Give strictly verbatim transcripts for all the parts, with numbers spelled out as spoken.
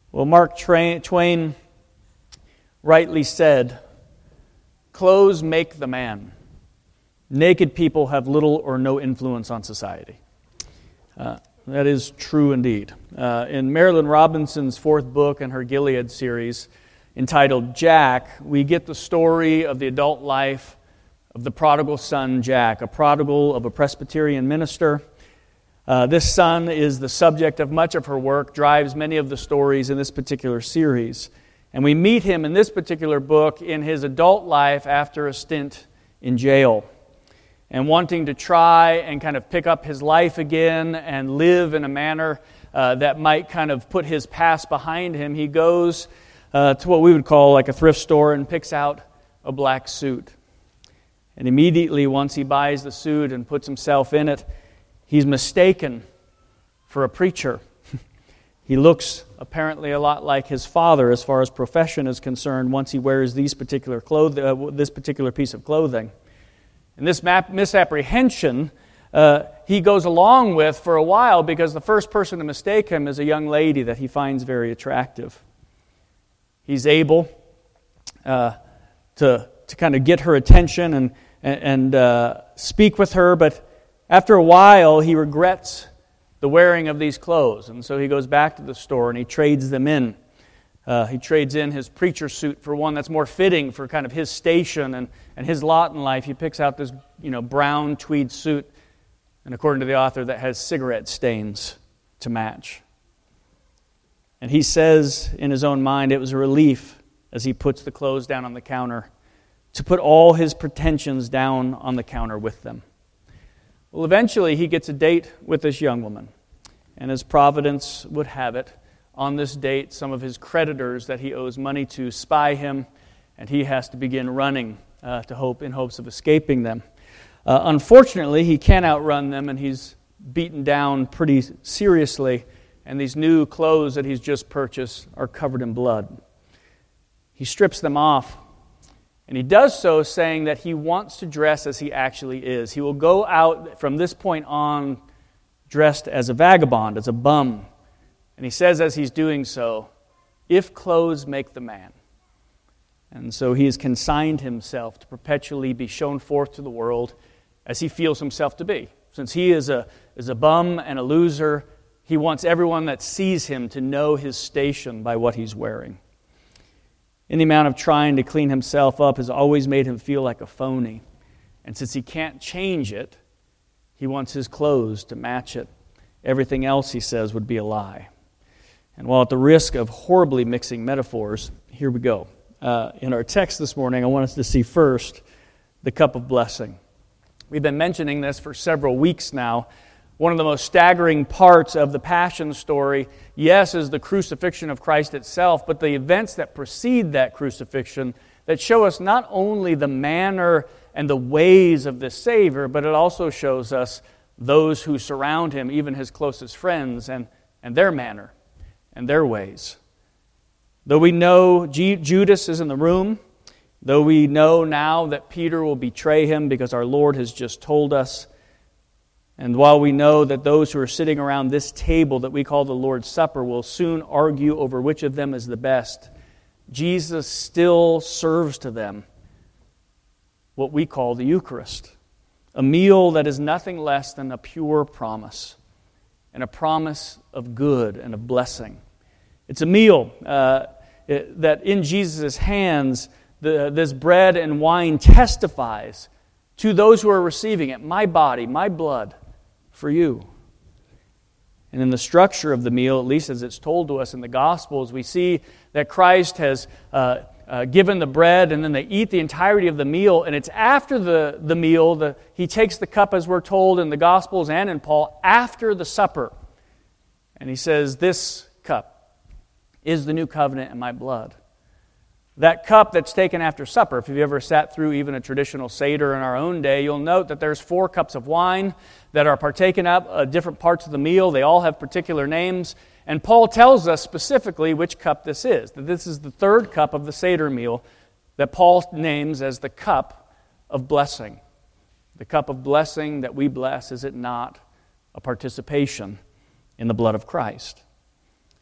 Well, Mark Twain rightly said, "Clothes make the man. Naked people have little or no influence on society." Uh, that is true indeed. Uh, in Marilyn Robinson's fourth book in her Gilead series, entitled Jack, we get the story of the adult life of the prodigal son Jack, a prodigal of a Presbyterian minister. Uh, this son is the subject of much of her work, drives many of the stories in this particular series. And we meet him in this particular book in his adult life after a stint in jail. And wanting to try and kind of pick up his life again and live in a manner uh, that might kind of put his past behind him, he goes uh, to what we would call like a thrift store and picks out a black suit. And immediately once he buys the suit and puts himself in it, he's mistaken for a preacher. He looks apparently a lot like his father as far as profession is concerned once he wears these particular cloth- uh, this particular piece of clothing. And this map- misapprehension uh, he goes along with for a while because the first person to mistake him is a young lady that he finds very attractive. He's able uh, to, to kind of get her attention and, and uh, speak with her, but after a while, he regrets the wearing of these clothes, and so he goes back to the store and he trades them in. Uh, he trades in his preacher suit for one that's more fitting for kind of his station and, and his lot in life. He picks out this, you know, brown tweed suit, and according to the author, that has cigarette stains to match. And he says in his own mind, it was a relief as he puts the clothes down on the counter to put all his pretensions down on the counter with them. Well, eventually he gets a date with this young woman. And as Providence would have it, on this date, some of his creditors that he owes money to spy him, and he has to begin running uh, to hope in hopes of escaping them. Uh, unfortunately, he can't outrun them, and he's beaten down pretty seriously, and these new clothes that he's just purchased are covered in blood. He strips them off. And he does so saying that he wants to dress as he actually is. He will go out from this point on dressed as a vagabond, as a bum. And he says as he's doing so, if clothes make the man. And so he has consigned himself to perpetually be shown forth to the world as he feels himself to be. Since he is a, is a bum and a loser, he wants everyone that sees him to know his station by what he's wearing. Any amount of trying to clean himself up has always made him feel like a phony. And since he can't change it, he wants his clothes to match it. Everything else, he says, would be a lie. And while at the risk of horribly mixing metaphors, here we go. Uh, in our text this morning, I want us to see first the cup of blessing. We've been mentioning this for several weeks now. One of the most staggering parts of the Passion story, yes, is the crucifixion of Christ itself, but the events that precede that crucifixion that show us not only the manner and the ways of the Savior, but it also shows us those who surround him, even his closest friends, and, and their manner and their ways. Though we know G- Judas is in the room, though we know now that Peter will betray him because our Lord has just told us, and while we know that those who are sitting around this table that we call the Lord's Supper will soon argue over which of them is the best, Jesus still serves to them what we call the Eucharist, a meal that is nothing less than a pure promise, and a promise of good and of blessing. It's a meal uh, it, that in Jesus' hands, the, this bread and wine testifies to those who are receiving it, my body, my blood, for you. And in the structure of the meal, at least as it's told to us in the Gospels, we see that Christ has uh, uh, given the bread, and then they eat the entirety of the meal, and it's after the, the meal, the, he takes the cup, as we're told in the Gospels and in Paul, after the supper. And he says, this cup is the new covenant in my blood. That cup that's taken after supper, if you've ever sat through even a traditional Seder in our own day, you'll note that there's four cups of wine that are partaken up, uh, different parts of the meal. They all have particular names. And Paul tells us specifically which cup this is. That this is the third cup of the Seder meal that Paul names as the cup of blessing. The cup of blessing that we bless, is it not a participation in the blood of Christ?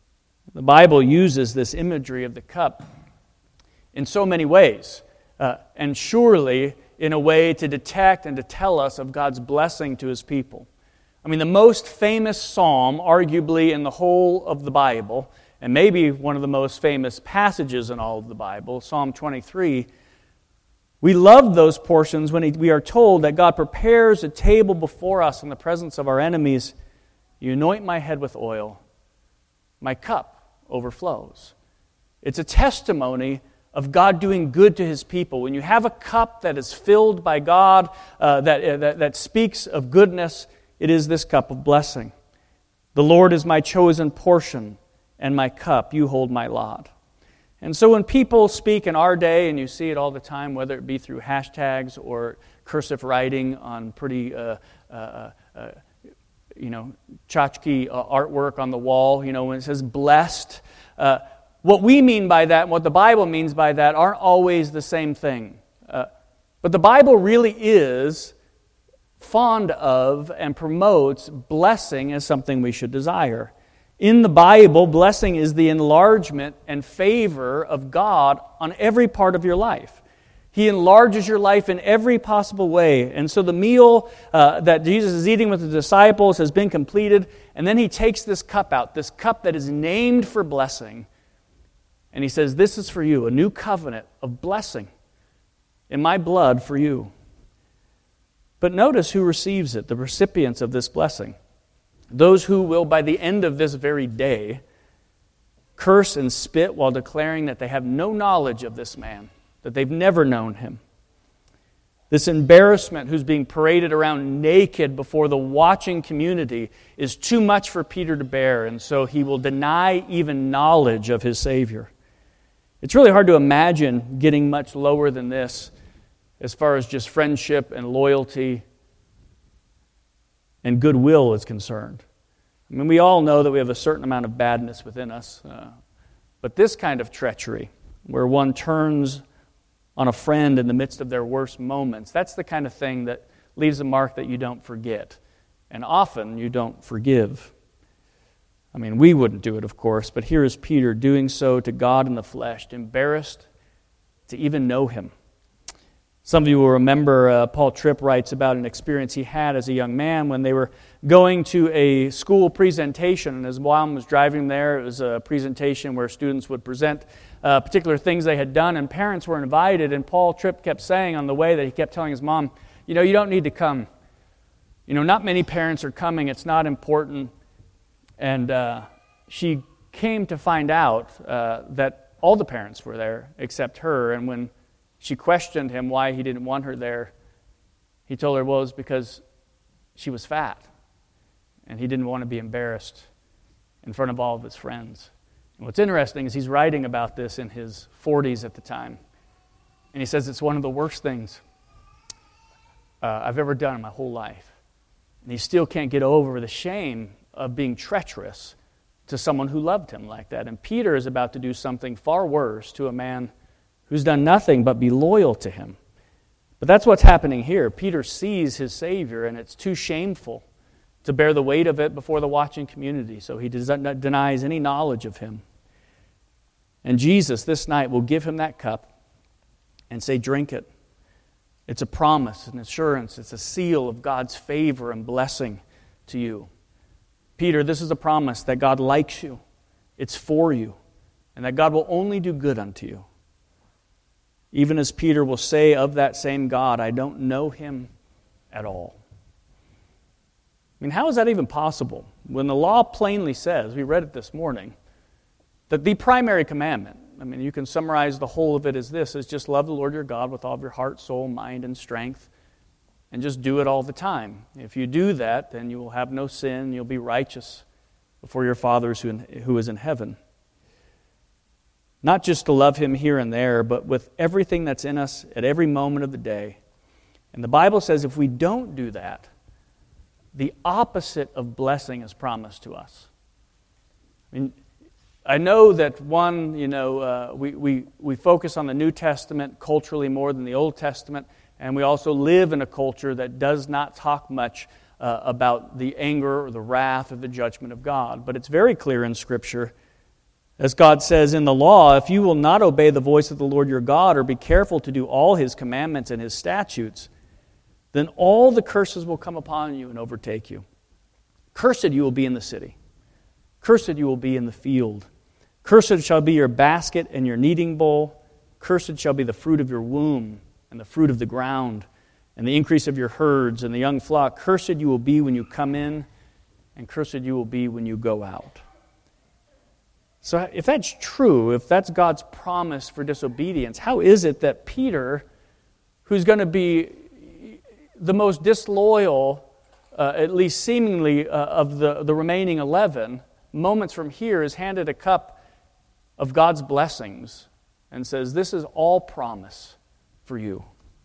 The Bible uses this imagery of the cup in so many ways, uh, and surely in a way to detect and to tell us of God's blessing to His people. I mean, the most famous psalm, arguably in the whole of the Bible, and maybe one of the most famous passages in all of the Bible, Psalm twenty-three, we love those portions when we are told that God prepares a table before us in the presence of our enemies. You anoint my head with oil, my cup overflows. It's a testimony of God doing good to His people. When you have a cup that is filled by God, uh, that, uh, that, that speaks of goodness, it is this cup of blessing. The Lord is my chosen portion and my cup. You hold my lot. And so when people speak in our day, and you see it all the time, whether it be through hashtags or cursive writing on pretty, uh, uh, uh, you know, tchotchke uh, artwork on the wall, you know, when it says blessed, uh, what we mean by that and what the Bible means by that aren't always the same thing. Uh, but the Bible really is fond of and promotes blessing as something we should desire. In the Bible, blessing is the enlargement and favor of God on every part of your life. He enlarges your life in every possible way. And so the meal uh, that Jesus is eating with the disciples has been completed, and then He takes this cup out, this cup that is named for blessing, and He says, this is for you, a new covenant of blessing in my blood for you. But notice who receives it, the recipients of this blessing. Those who will, by the end of this very day, curse and spit while declaring that they have no knowledge of this man, that they've never known him. This embarrassment who's being paraded around naked before the watching community is too much for Peter to bear, and so he will deny even knowledge of his Savior. It's really hard to imagine getting much lower than this as far as just friendship and loyalty and goodwill is concerned. I mean, we all know that we have a certain amount of badness within us, uh, but this kind of treachery, where one turns on a friend in the midst of their worst moments, that's the kind of thing that leaves a mark that you don't forget, and often you don't forgive. I mean, we wouldn't do it, of course, but here is Peter doing so to God in the flesh, embarrassed to even know Him. Some of you will remember uh, Paul Tripp writes about an experience he had as a young man when they were going to a school presentation, and his mom was driving there. It was a presentation where students would present uh, particular things they had done, and parents were invited, and Paul Tripp kept saying on the way that he kept telling his mom, you know, you don't need to come. You know, not many parents are coming. It's not important. And uh, she came to find out uh, that all the parents were there except her, and when she questioned him why he didn't want her there, he told her, well, it was because she was fat, and he didn't want to be embarrassed in front of all of his friends. And what's interesting is he's writing about this in his forties at the time, and he says it's one of the worst things uh, I've ever done in my whole life. And he still can't get over the shame of being treacherous to someone who loved him like that. And Peter is about to do something far worse to a man who's done nothing but be loyal to him. But that's what's happening here. Peter sees his Savior, and it's too shameful to bear the weight of it before the watching community, so he denies any knowledge of him. And Jesus this night will give him that cup and say, drink it. It's a promise, an assurance, it's a seal of God's favor and blessing to you. Peter, this is a promise that God likes you, it's for you, and that God will only do good unto you. Even as Peter will say of that same God, I don't know Him at all. I mean, how is that even possible? When the law plainly says, we read it this morning, that the primary commandment, I mean, you can summarize the whole of it as this, is just love the Lord your God with all of your heart, soul, mind, and strength, and just do it all the time. If you do that, then you will have no sin, you'll be righteous before your Father who is in heaven. Not just to love Him here and there, but with everything that's in us at every moment of the day. And the Bible says if we don't do that, the opposite of blessing is promised to us. I mean, I know that one, you know, uh, we, we, we focus on the New Testament culturally more than the Old Testament, and we also live in a culture that does not talk much uh, about the anger or the wrath or the judgment of God. But it's very clear in Scripture As God says in the law, if you will not obey the voice of the Lord your God or be careful to do all His commandments and His statutes, then all the curses will come upon you and overtake you. Cursed you will be in the city. Cursed you will be in the field. Cursed shall be your basket and your kneading bowl. Cursed shall be the fruit of your womb and the fruit of the ground and the increase of your herds and the young flock. Cursed you will be when you come in, and cursed you will be when you go out. So if that's true, if that's God's promise for disobedience, how is it that Peter, who's going to be the most disloyal, uh, at least seemingly, uh, of the, the remaining eleven, moments from here is handed a cup of God's blessings and says, this is all promise for you?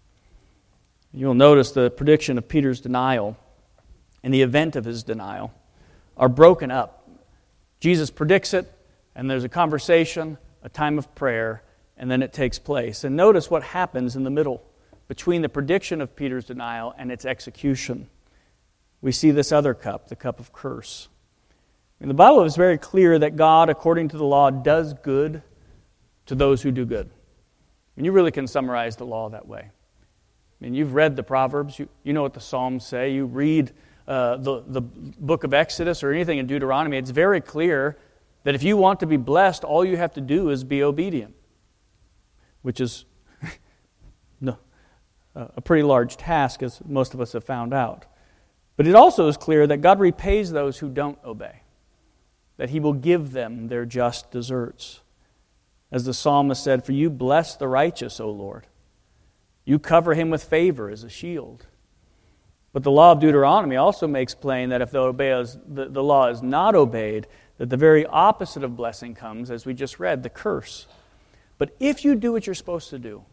You'll notice the prediction of Peter's denial and the event of his denial are broken up. Jesus predicts it, and there's a conversation, a time of prayer, and then it takes place. And notice what happens in the middle between the prediction of Peter's denial and its execution. We see this other cup, the cup of curse. And the Bible is very clear that God, according to the law, does good to those who do good. And you really can summarize the law that way. I mean, you've read the Proverbs. You, you know what the Psalms say. You read uh, the, the book of Exodus or anything in Deuteronomy. It's very clear that if you want to be blessed, all you have to do is be obedient, which is no, a pretty large task, as most of us have found out. But it also is clear that God repays those who don't obey, that He will give them their just deserts. As the psalmist said, "For you bless the righteous, O Lord. You cover him with favor as a shield." But the law of Deuteronomy also makes plain that if the, obey is, the, the law is not obeyed, that the very opposite of blessing comes, as we just read, the curse. But if you do what you're supposed to do,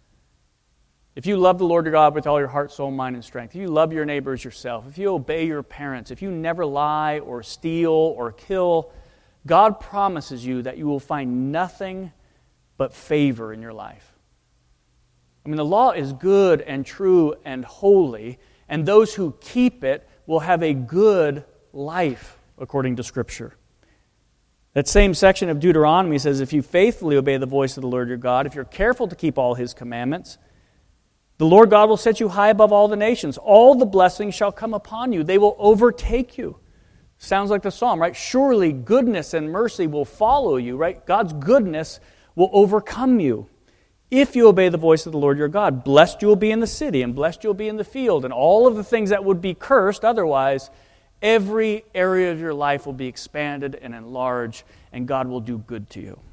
if you love the Lord your God with all your heart, soul, mind, and strength, if you love your neighbor as yourself, if you obey your parents, if you never lie or steal or kill, God promises you that you will find nothing but favor in your life. I mean, the law is good and true and holy, and those who keep it will have a good life, according to Scripture. That same section of Deuteronomy says, if you faithfully obey the voice of the Lord your God, if you're careful to keep all His commandments, the Lord God will set you high above all the nations. All the blessings shall come upon you. They will overtake you. Sounds like the psalm, right? Surely goodness and mercy will follow you, right? God's goodness will overcome you if you obey the voice of the Lord your God. Blessed you will be in the city, and blessed you will be in the field, and all of the things that would be cursed otherwise, every area of your life will be expanded and enlarged, and God will do good to you.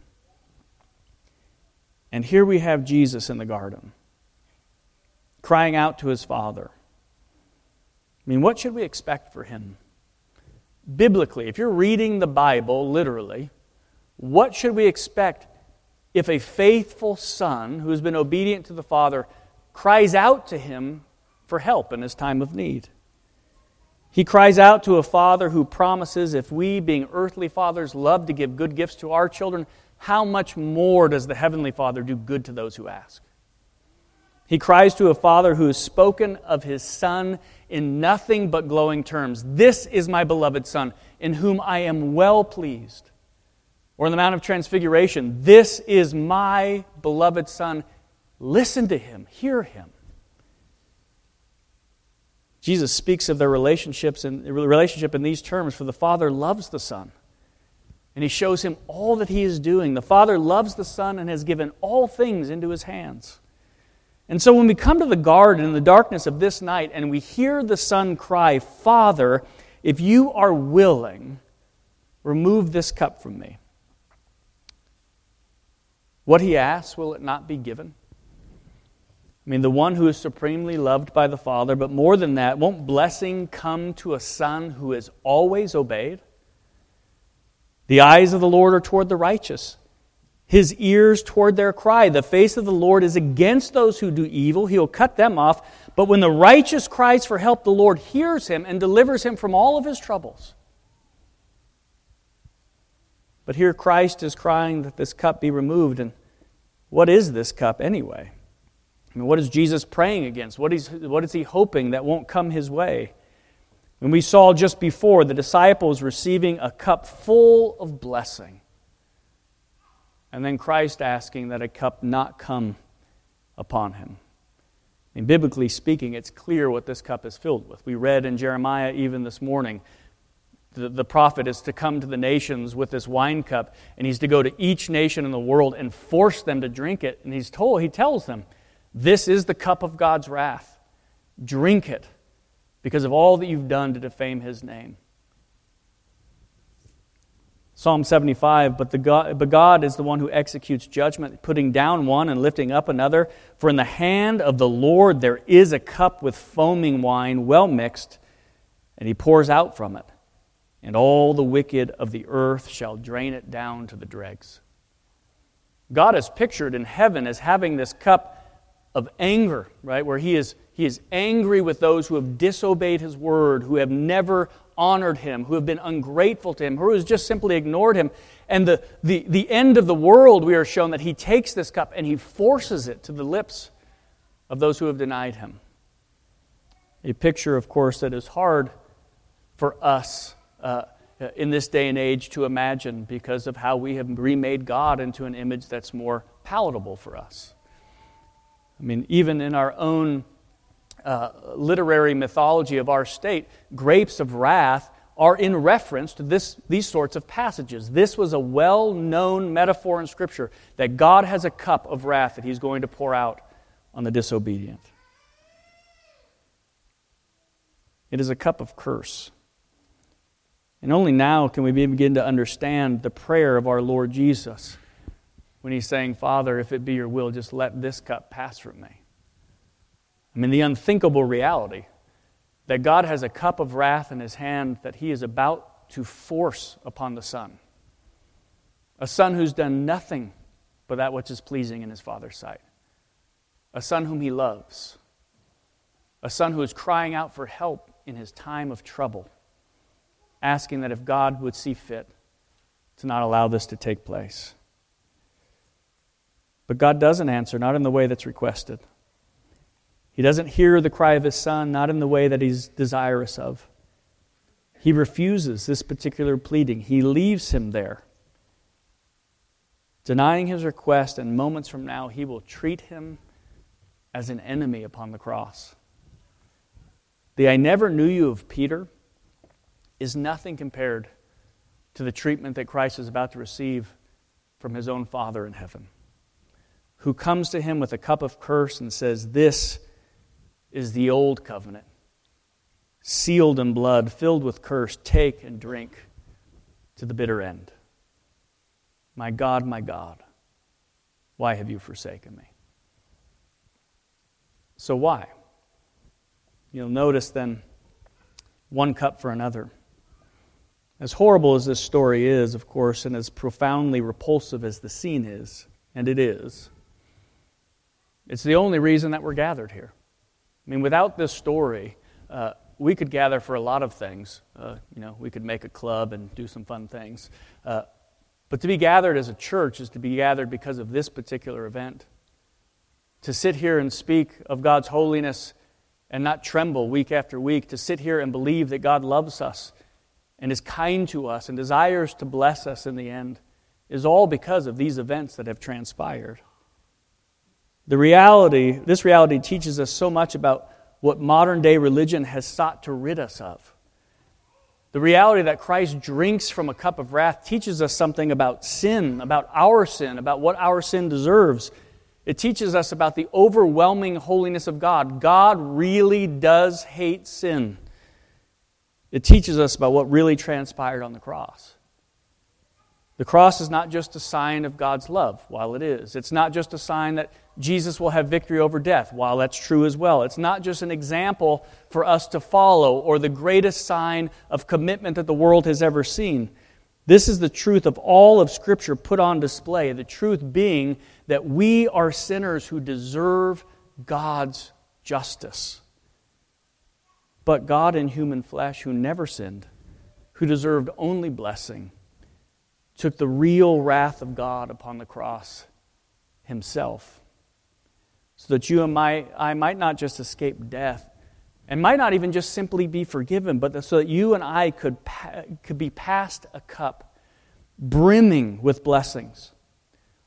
And here we have Jesus in the garden, crying out to His Father. I mean, what should we expect for Him? Biblically, if you're reading the Bible literally, what should we expect if a faithful son who has been obedient to the Father cries out to Him for help in his time of need? He cries out to a Father who promises, if we, being earthly fathers, love to give good gifts to our children, how much more does the Heavenly Father do good to those who ask? He cries to a Father who has spoken of His Son in nothing but glowing terms. This is my beloved Son, in whom I am well pleased. Or in the Mount of Transfiguration, this is my beloved Son. Listen to Him, hear Him. Jesus speaks of their relationships and relationship in these terms, for the Father loves the Son, and He shows Him all that He is doing. The Father loves the Son and has given all things into His hands. And so when we come to the garden in the darkness of this night and we hear the Son cry, Father, if you are willing, remove this cup from me. What He asks, will it not be given? I mean, the one who is supremely loved by the Father, but more than that, won't blessing come to a son who is always obeyed? The eyes of the Lord are toward the righteous, His ears toward their cry. The face of the Lord is against those who do evil. He will cut them off. But when the righteous cries for help, the Lord hears him and delivers him from all of his troubles. But here Christ is crying that this cup be removed. And what is this cup anyway? I mean, what is Jesus praying against? What is, what is He hoping that won't come His way? And we saw just before the disciples receiving a cup full of blessing. And then Christ asking that a cup not come upon him. I mean, biblically speaking, it's clear what this cup is filled with. We read in Jeremiah even this morning, the, the prophet is to come to the nations with this wine cup, and he's to go to each nation in the world and force them to drink it. And he's told, he tells them, this is the cup of God's wrath. Drink it because of all that you've done to defame his name. Psalm seventy-five, but, the God, but God is the one who executes judgment, putting down one and lifting up another. For in the hand of the Lord there is a cup with foaming wine, well mixed, and he pours out from it. And all the wicked of the earth shall drain it down to the dregs. God is pictured in heaven as having this cup of anger, right, where he is, he is angry with those who have disobeyed his word, who have never honored him, who have been ungrateful to him, who has just simply ignored him. And the, the, the end of the world, we are shown that he takes this cup and he forces it to the lips of those who have denied him. A picture, of course, that is hard for us uh, in this day and age to imagine because of how we have remade God into an image that's more palatable for us. I mean, even in our own Uh, literary mythology of our state, grapes of wrath are in reference to this, these sorts of passages. This was a well-known metaphor in Scripture that God has a cup of wrath that he's going to pour out on the disobedient. It is a cup of curse. And only now can we begin to understand the prayer of our Lord Jesus when he's saying, Father, if it be your will, just let this cup pass from me. I mean, the unthinkable reality that God has a cup of wrath in his hand that he is about to force upon the Son. A Son who's done nothing but that which is pleasing in his Father's sight. A Son whom he loves. A Son who is crying out for help in his time of trouble, asking that if God would see fit to not allow this to take place. But God doesn't answer, not in the way that's requested. He doesn't hear the cry of his Son, not in the way that he's desirous of. He refuses this particular pleading. He leaves him there, denying his request, and moments from now he will treat him as an enemy upon the cross. The I never knew you of Peter is nothing compared to the treatment that Christ is about to receive from his own Father in heaven, who comes to him with a cup of curse and says, this is the old covenant, sealed in blood, filled with curse. Take and drink to the bitter end. My God, my God, why have you forsaken me? So why? You'll notice then, one cup for another. As horrible as this story is, of course, and as profoundly repulsive as the scene is, and it is, it's the only reason that we're gathered here. I mean, without this story, uh, we could gather for a lot of things. Uh, you know, we could make a club and do some fun things. Uh, but to be gathered as a church is to be gathered because of this particular event. To sit here and speak of God's holiness and not tremble week after week. To sit here and believe that God loves us and is kind to us and desires to bless us in the end is all because of these events that have transpired. The reality, this reality teaches us so much about what modern day religion has sought to rid us of. The reality that Christ drinks from a cup of wrath teaches us something about sin, about our sin, about what our sin deserves. It teaches us about the overwhelming holiness of God. God really does hate sin. It teaches us about what really transpired on the cross. The cross is not just a sign of God's love, while it is. It's not just a sign that Jesus will have victory over death, while that's true as well. It's not just an example for us to follow or the greatest sign of commitment that the world has ever seen. This is the truth of all of Scripture put on display, the truth being that we are sinners who deserve God's justice. But God in human flesh, who never sinned, who deserved only blessing, took the real wrath of God upon the cross himself, so that you and my, I might not just escape death, and might not even just simply be forgiven, but so that you and I could, could be passed a cup brimming with blessings,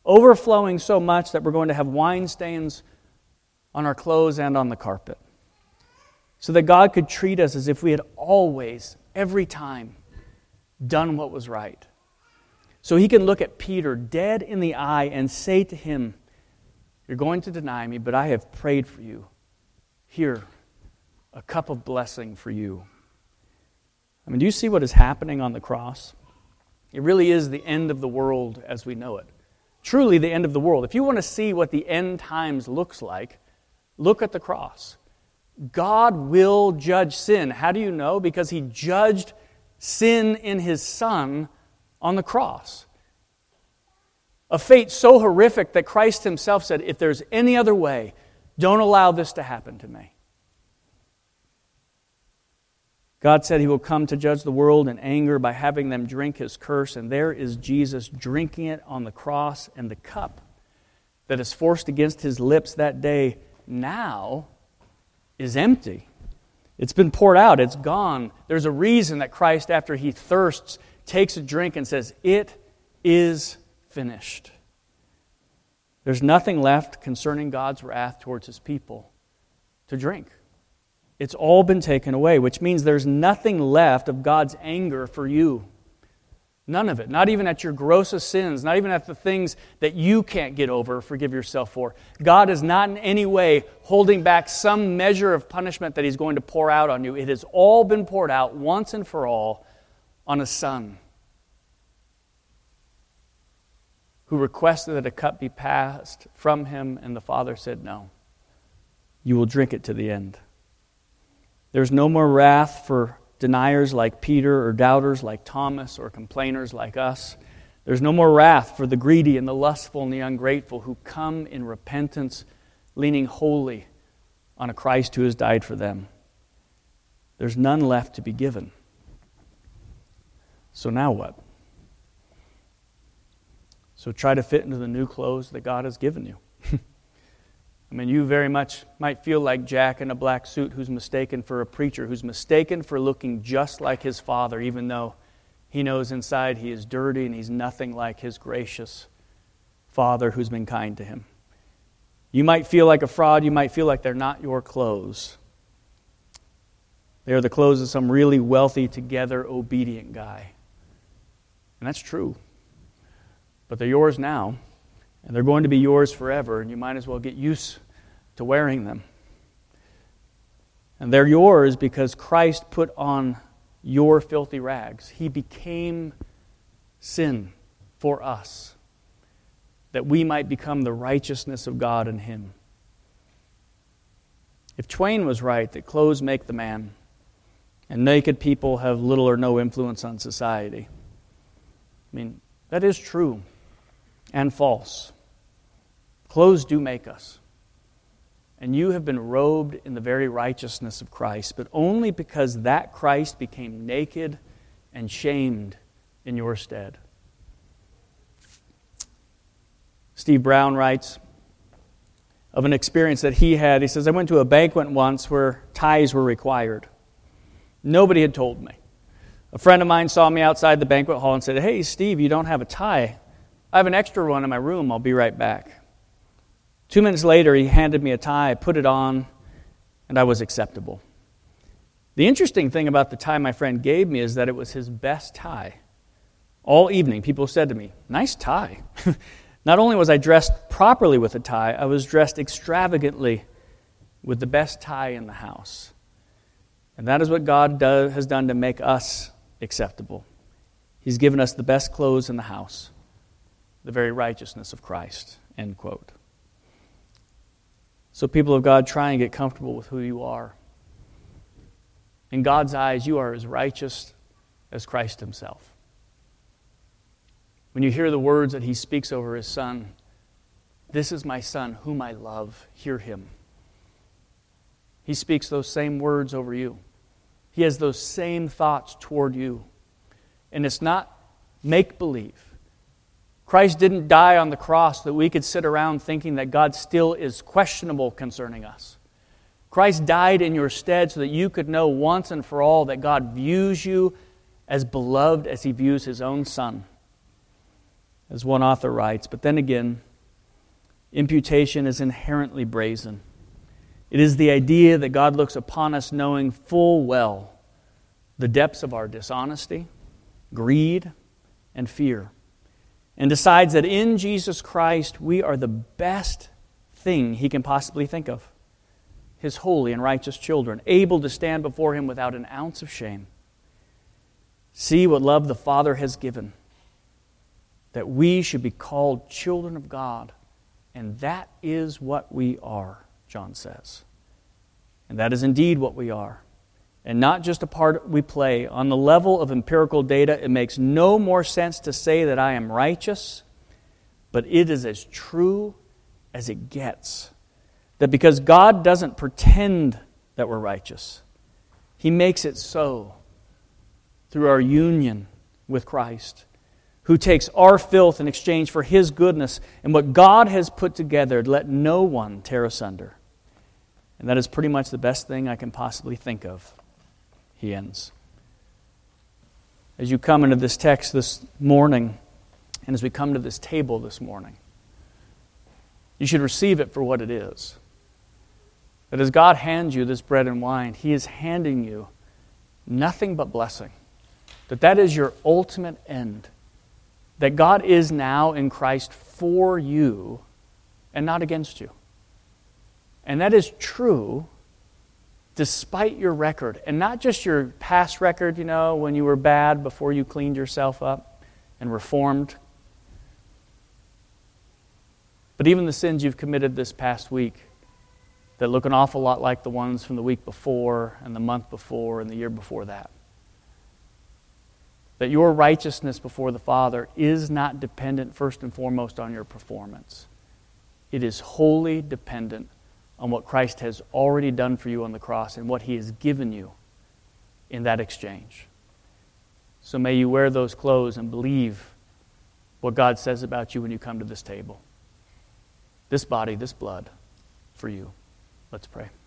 overflowing so much that we're going to have wine stains on our clothes and on the carpet. So that God could treat us as if we had always, every time, done what was right. So He can look at Peter dead in the eye and say to him, "You're going to deny me, but I have prayed for you. Here, a cup of blessing for you." I mean, do you see what is happening on the cross? It really is the end of the world as we know it. Truly the end of the world. If you want to see what the end times looks like, look at the cross. God will judge sin. How do you know? Because He judged sin in His Son on the cross. A fate so horrific that Christ Himself said, "If there's any other way, don't allow this to happen to me." God said He will come to judge the world in anger by having them drink His curse, and there is Jesus drinking it on the cross, and the cup that is forced against His lips that day now is empty. It's been poured out. It's gone. There's a reason that Christ, after He thirsts, takes a drink and says, "It is finished." There's nothing left concerning God's wrath towards His people to drink. It's all been taken away, which means there's nothing left of God's anger for you. None of it. Not even at your grossest sins. Not even at the things that you can't get over or forgive yourself for. God is not in any way holding back some measure of punishment that He's going to pour out on you. It has all been poured out once and for all on a Son who requested that a cup be passed from Him, and the Father said, "No, you will drink it to the end." There's no more wrath for deniers like Peter, or doubters like Thomas, or complainers like us. There's no more wrath for the greedy and the lustful and the ungrateful who come in repentance, leaning wholly on a Christ who has died for them. There's none left to be given. So now what? So try to fit into the new clothes that God has given you. I mean, you very much might feel like Jack in a black suit who's mistaken for a preacher, who's mistaken for looking just like his father, even though he knows inside he is dirty and he's nothing like his gracious Father who's been kind to him. You might feel like a fraud. You might feel like they're not your clothes. They are the clothes of some really wealthy, together, obedient guy. And that's true. But they're yours now, and they're going to be yours forever, and you might as well get used to wearing them. And they're yours because Christ put on your filthy rags. He became sin for us, that we might become the righteousness of God in Him. If Twain was right that clothes make the man, and naked people have little or no influence on society, I mean, that is true and false. Clothes do make us. And you have been robed in the very righteousness of Christ, but only because that Christ became naked and shamed in your stead. Steve Brown writes of an experience that he had. He says, "I went to a banquet once where ties were required. Nobody had told me. A friend of mine saw me outside the banquet hall and said, 'Hey, Steve, you don't have a tie. I have an extra one in my room. I'll be right back.' Two minutes later, he handed me a tie. I put it on, and I was acceptable. The interesting thing about the tie my friend gave me is that it was his best tie. All evening, people said to me, 'Nice tie.' Not only was I dressed properly with a tie, I was dressed extravagantly with the best tie in the house. And that is what God does, has done to make us acceptable. He's given us the best clothes in the house, the very righteousness of Christ." End quote. So people of God, try and get comfortable with who you are. In God's eyes, you are as righteous as Christ Himself. When you hear the words that He speaks over His Son, "This is my Son whom I love, hear Him." He speaks those same words over you. He has those same thoughts toward you. And it's not make-believe. Christ didn't die on the cross so that we could sit around thinking that God still is questionable concerning us. Christ died in your stead so that you could know once and for all that God views you as beloved as He views His own Son. as one author writes. But then again, imputation is inherently brazen. It is the idea that God looks upon us knowing full well the depths of our dishonesty, greed, and fear, and decides that in Jesus Christ we are the best thing He can possibly think of. His holy and righteous children, able to stand before Him without an ounce of shame. See what love the Father has given, that we should be called children of God, and that is what we are, John says. And that is indeed what we are, and not just a part we play. On the level of empirical data, it makes no more sense to say that I am righteous, but it is as true as it gets. That because God doesn't pretend that we're righteous, He makes it so through our union with Christ, who takes our filth in exchange for His goodness, and what God has put together, let no one tear asunder. And that is pretty much the best thing I can possibly think of. He ends. As you come into this text this morning, and as we come to this table this morning, you should receive it for what it is. That as God hands you this bread and wine, He is handing you nothing but blessing. That that is your ultimate end. That God is now in Christ for you and not against you. And that is true despite your record. And not just your past record, you know, when you were bad before you cleaned yourself up and reformed. But even the sins you've committed this past week that look an awful lot like the ones from the week before and the month before and the year before that. That your righteousness before the Father is not dependent first and foremost on your performance. It is wholly dependent on what Christ has already done for you on the cross and what He has given you in that exchange. So may you wear those clothes and believe what God says about you when you come to this table. This body, this blood, for you. Let's pray.